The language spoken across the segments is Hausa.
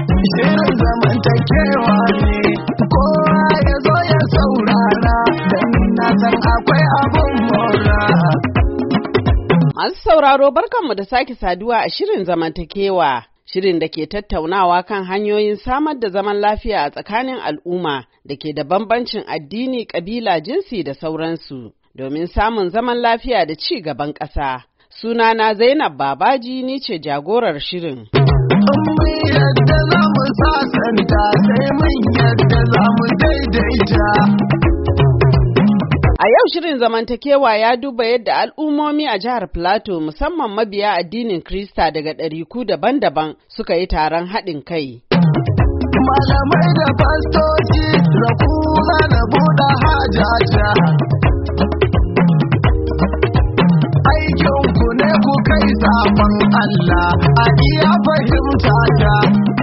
Shirin zamantakewa ne, kowa ya zo ya saurara, don na san akwai abun mora. Masu sauraro barkanmu da sake saduwa a shirin zamantakewa, shirin da ke tattaunawa kan hanyoyin samar da zaman lafiya a tsakanin al'umma da ke da bambancin addini, ƙabila, jinsi da sauransu, domin samun zaman lafiya da ci gaban ƙasa. Sunana Zainab Babaji, ni ce jagorar shirin. Yadda za mu sasanta sai mun yadda za mu daidaita. A yau shirin zamantakewa ya duba yadda al'ummomi a jihar Plateau musamman mabiya addinin Krista daga ɗariku daban-daban suka yi taron haɗin kai. Malamai da fastoci raku na buɗe hajaja. Aikinku ne ku kai sabon Allah a iya fahimta ta.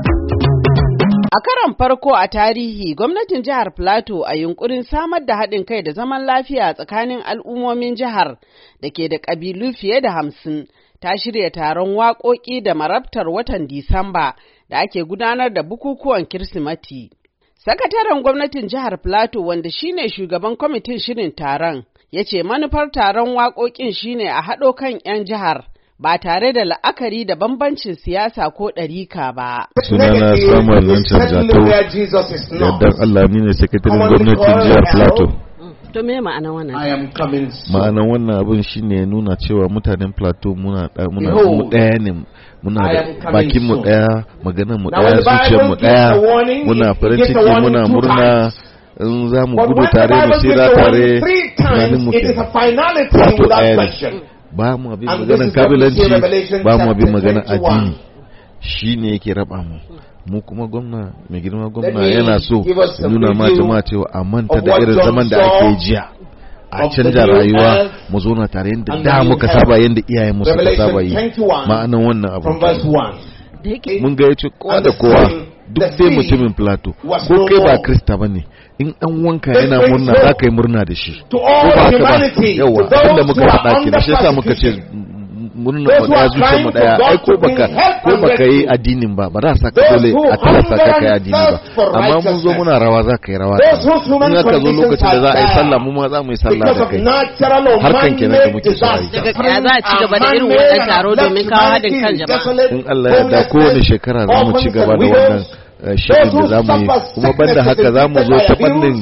A karon farko a tarihi, gwamnatin jihar Plateau a yunkurin samar da haɗin kai da zaman lafiya tsakanin al'ummomin jihar da ke da ƙabilu fiye da 50, ta shirya taron waƙoƙi da marabtar watan Disamba da ake gudanar da bukukuwan Kirsimati. Sakataren gwamnatin jihar Plateau, wanda shine shugaban kwamitin shirin taron, ya ce manufar taron waƙoƙin shine a haɗo kan 'yan jihar ba tare da la'akari da bambancin siyasa ko ɗarika ba. Sunana Samuel Lancan Jatau, yadda Allah ni ne sakataren gwamnatin jihar Plateau. To me ma'anar wannan? Ma'anar wannan abin shine nuna cewa mutanen Plateau muna ɗaya ne, muna bakin mu ɗaya, maganar mu ɗaya, zuciyar mu ɗaya, muna farin ciki, muna murna. In za mu gudu tare mu tsira tare, tunanin mu ke Plateau ɗaya ne. Ba mu abin maganar kabilanci, ba mu abin maganar addini, shi ne yake raba mu. Mu kuma gwamna, mai girma gwamna yana so nuna ma jama'a cewa a manta da irin zaman da ake jiya, a canja rayuwa, mu zo na tare yadda da muka saba, yadda iyayen mu suka saba yi. Ma'anan wannan abu mun ga yace kowa da kowa, duk dai mutumin Plateau, ko kai ba Krista bane, in ɗan wanka yana murna za ka yi murna da shi, ko ba haka ba? Yawa abinda muka faɗa kenan, shi yasa muka ce murna mu ɗaya, zuciyar mu ɗaya. Ai ko baka yi addinin ba za sa ka dole a tilasta ka kai addini ba, amma mun zo muna rawa za ka yi rawa, in aka zo lokacin da za a yi sallah mu ma za mu yi sallah da kai. Harkan kenan da muke so a yi. Daga kaya za a ci gaba da irin wannan taro domin kawo haɗin kan jama'a. In Allah ya yarda kowane shekara za mu ci gaba da wannan shirin da za mu yi, kuma banda haka za mu zo ta fannin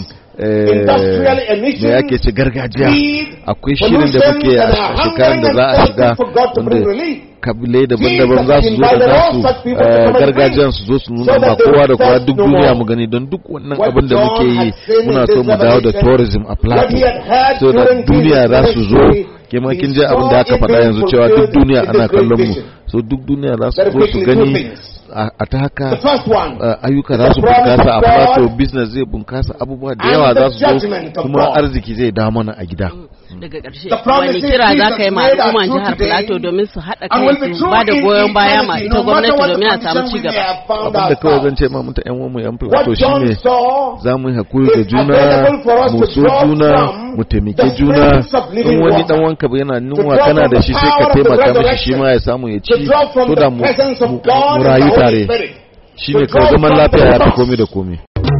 da yake ci gargajiya. Akwai shirin da muke a shekaran da za a shiga wanda kabilai daban-daban za su zo da nasu gargajiyan su zo su nuna ma kowa da kowa duk duniya mu gani, don duk wannan abin da muke yi muna so mu dawo da tourism a Plateau, so da duniya za su zo. Kema kin je abin da aka faɗa yanzu cewa duk duniya ana kallon mu, so duk duniya za su zo su gani. A ta haka ayyuka za su bunkasa a Plateau, business zai bunkasa, abubuwa da yawa za su zo, kuma arziki zai dawo mana a gida. Daga ƙarshe, wani kira za ka yi ma al'umman jihar Plateau domin su haɗa kai su ba da goyon baya ma ita gwamnati domin a samu ci gaba? Abin da kawai zan ce ma mutan ƴan uwanmu ƴan Plateau shine za mu yi hakuri da juna, mu so juna, mu taimake juna. In wani dan wanka yana nunwa kana da shi sai ka taimaka mishi shi ma ya samu ya ci, so da mu rayu tare. Shine kawai zaman lafiya ya fi komai da komai.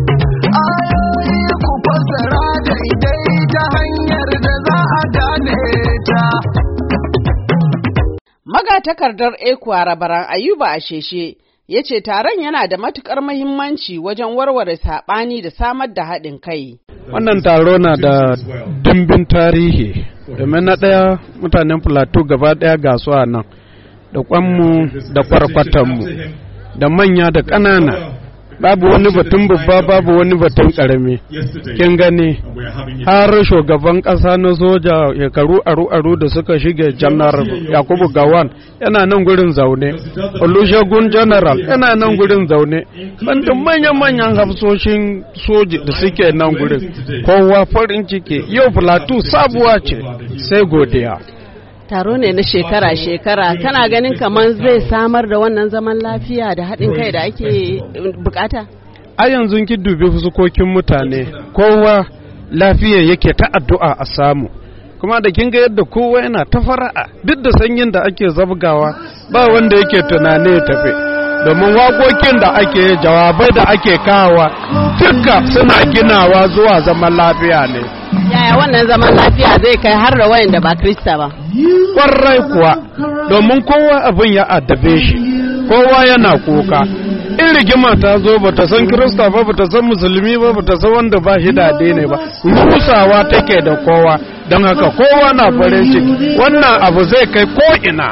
Magatakardar Ekuwa Rabaran Ayuba Asheshe ya ce taron yana da matukar muhimmanci wajen warware saɓani da samar da haɗin kai. Wannan taro na da dimbin tarihi, domin na ɗaya mutanen Plateau gaba ɗaya ga su a nan, da kwanmu da kwarkwatanmu, da manya da ƙanana. Babu wani batun babba, babu wani batun ƙarami. Kin gani har shugaban ƙasa na soja shekaru aru da suka shige Janar Yakubu Gawan yana nan gurin zaune, Olusegun General yana nan gurin zaune, banda manyan hafsoshin soji da suke nan gurin. Kowa farin ciki, yau Plateau sabuwa ce, sai godiya. Taro ne na shekara-shekara, kana ganin kamar zai samar da wannan zaman lafiya da haɗin kai da ake bukata? A yanzu ki dubi fuskokin mutane, kowa lafiya yake ta addu'a a samu, kuma da kin ga yadda kowa yana ta fara'a duk da sanyin da ake zabgawa, ba wanda yake tunane ya tafi. domin waƙoƙin da ake jawabai da ake kawowa duka suna ginawa zuwa zaman lafiya ne. Yaya wannan zaman lafiya zai kai har da wayanda ba Krista ba? Kwarai kuwa, domin kowa abin ya addabe shi, kowa yana kuka. In rigima ta zo ba ta san Kirista ba, ba ta san Musulmi ba, ba ta san wanda ba shi da ne ba, rusawa take da kowa, don haka kowa na farin ciki, wannan abu zai kai ko'ina.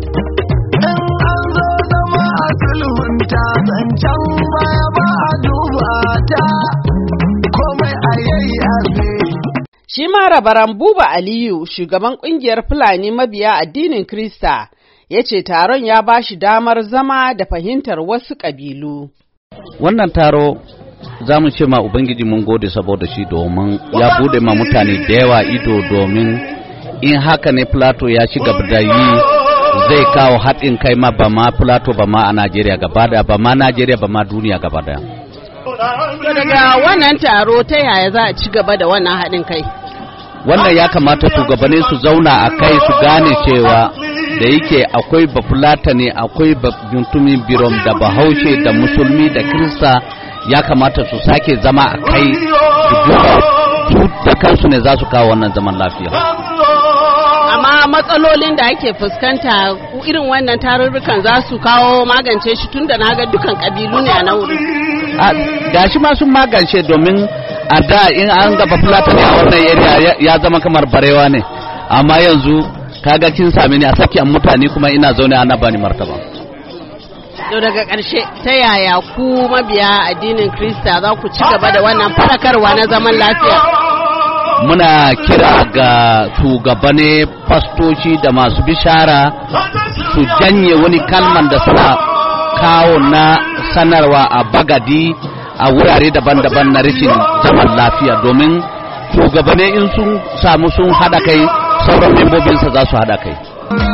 Shi ma Rabaran Buba Aliyu, shugaban ƙungiyar Fulani mabiya addinin Krista, ya ce taron ya ba shi damar zama da fahimtar wasu ƙabilu. Wannan taro za mu ce ma Ubangiji mun gode saboda shi domin ya bude ma mutane da yawa ido, domin in haka ne Plateau ya ci gaba da yi zai kawo haɗin kai ma ba ma Plateau ba ma a Najeriya gaba daya, ba ma Najeriya ba ma duniya gaba daya. Daga wannan taro ta yaya za a ci gaba da wannan haɗin kai? Wannan ya kamata shugabanni su zauna a kai su gane cewa da yake akwai Bafulatani, akwai mutumin Birom da Bahaushe da Musulmi da Kirista, ya kamata su sake zama a kai su duba su da kansu ne za su kawo wannan zaman lafiya. Amma matsalolin da ake fuskanta irin wannan tarurrukan za su kawo magance shi, tun da na ga dukan kabilu ne a nan wuri. Gashi ma sun magance, domin a da in an gaba Fulatani a wannan area ya zama kamar barewa ne, amma yanzu kaga kin same ni a sakiyan mutane kuma ina zaune ana bani martaba. To daga ƙarshe, ta yaya ku mabiya addinin Krista za ku ci gaba da wannan farakarwa na zaman lafiya? Muna kira ga shugabane, fastoci da masu bishara su janye wani kalman da suna kawo na sanarwa a bagadi a wurare daban-daban na rashin zaman lafiya, domin shugabane in sun samu sun haɗa kai, sauran membobinsa za su haɗa kai.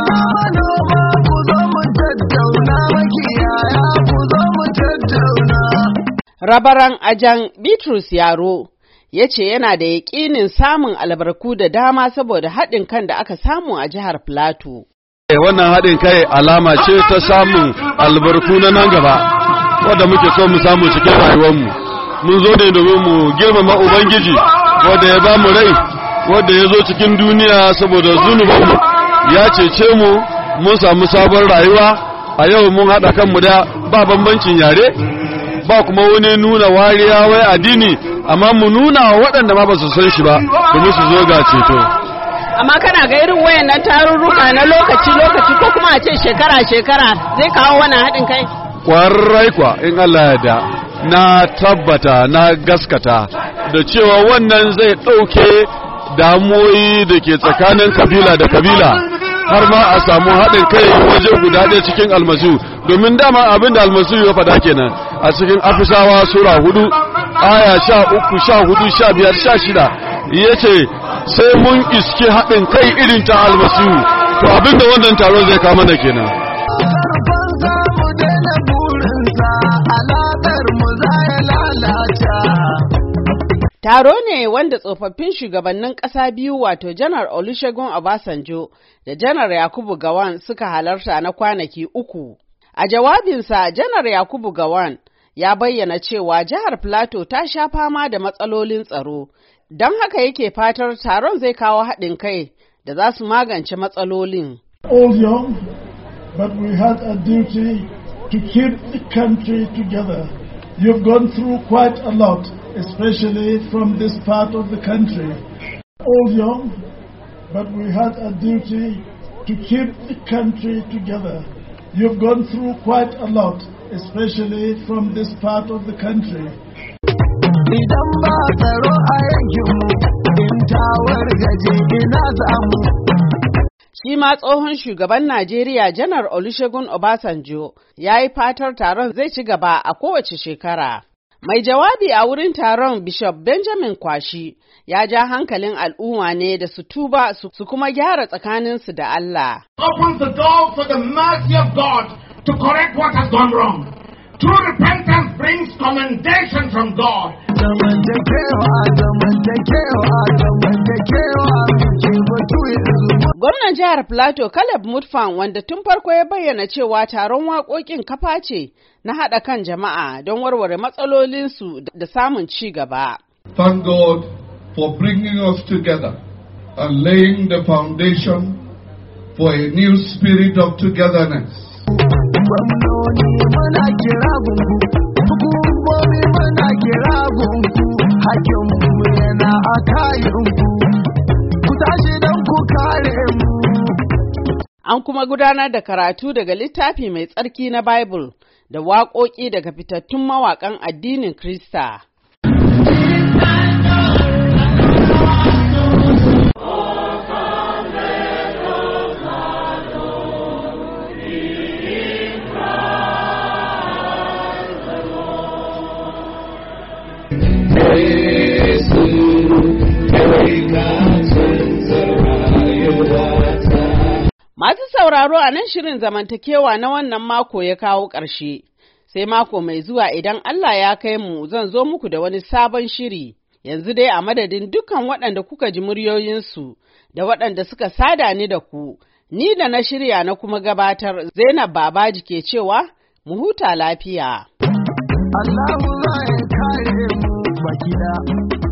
Rabaran Ajan Bitrus Yaro ya ce yana da yaƙinin samun albarku da dama saboda haɗin kan da aka samu a jihar Plateau. Wannan haɗin kai alama ce ta samun albarku na nan gaba, wadda muke so mu samu cikin rayuwarmu. Mun zo ne domin mu girmama Ubangiji, wadda ya ba mu rai, wadda ya zo cikin duniya saboda zunubanmu, ya cece mu, mun samu sabon rayuwa. A yau mun haɗa kanmu da ba bambancin yare, ba kuma wani nuna wariya wai addini, amma mu nuna wa waɗanda ma ba su san shi ba, domin su zo ga ceto. Amma kana ga irin wayannan tarurruka na lokaci-lokaci ko kuma a ce shekara-shekara zai kawo wannan haɗin kai? Kwarai kwa, in Allah ya da, na tabbata, na gaskata da cewa wannan zai ɗauke damuwoyi da ke tsakanin kabila da kabila, har ma a samu haɗin kai waje guda ɗaya cikin almasu, domin dama abin da almasu ya faɗa kenan a cikin Afisawa Sura 4 aya 13, 14, 15, 16 yace sai mun iske haɗin kai irin ta almasu. To abin da wannan taron zai kama da kenan. Taro ne wanda tsofaffin shugabannin ƙasa biyu, wato Janar Olusegun Obasanjo da Janar Yakubu Gowon, suka halarta na kwanaki 3. A jawabinsa, Janar Yakubu Gowon ya bayyana cewa jihar Plateau ta sha fama da matsalolin tsaro, don haka yake fatar taron zai kawo haɗin kai da za su magance matsalolin. All young, but we had a duty to keep the country together. You've gone through quite a lot, especially from this part of the country. All young, but we had a duty to keep the country together. You've gone through quite a lot, especially from this part of the country. Shi ma tsohon shugaban Najeriya Janar Olusegun Obasanjo ya yi fatar taron zai ci gaba a kowace shekara. Mai jawabi a wurin taron, Bishop Benjamin Kwashi ya ja hankalin al'umma ne da su tuba su kuma gyara tsakaninsu da Allah. Opens the door for the mercy of God to correct what has gone wrong. True repentance brings commendation from God. Gwamnan jihar Plateau Caleb Mutfwang wanda tun farko ya bayyana cewa taron waƙoƙin kafa ce na haɗa kan jama'a don warware matsalolinsu da samun ci gaba. Thank God for bringing us together and laying the foundation for a new spirit of togetherness. Gwamnoni muna kira gungu, hukumomi muna kira gungu, hakinmu yana a kayanku, ku tashi don ku kare mu. An kuma gudanar da karatu daga littafi mai tsarki na Bible da waƙoƙi daga fitattun mawaƙan addinin Krista. Masu sauraro a nan shirin zamantakewa na wannan mako ya kawo ƙarshe, sai mako mai zuwa idan Allah ya kai mu zan zo muku da wani sabon shiri. Yanzu dai a madadin dukkan waɗanda kuka ji muryoyinsu da waɗanda suka sada ni da ku, ni da na shirya na kuma gabatar Zainab Babaji ke cewa mu huta lafiya. Allahu ya kare mu baki da.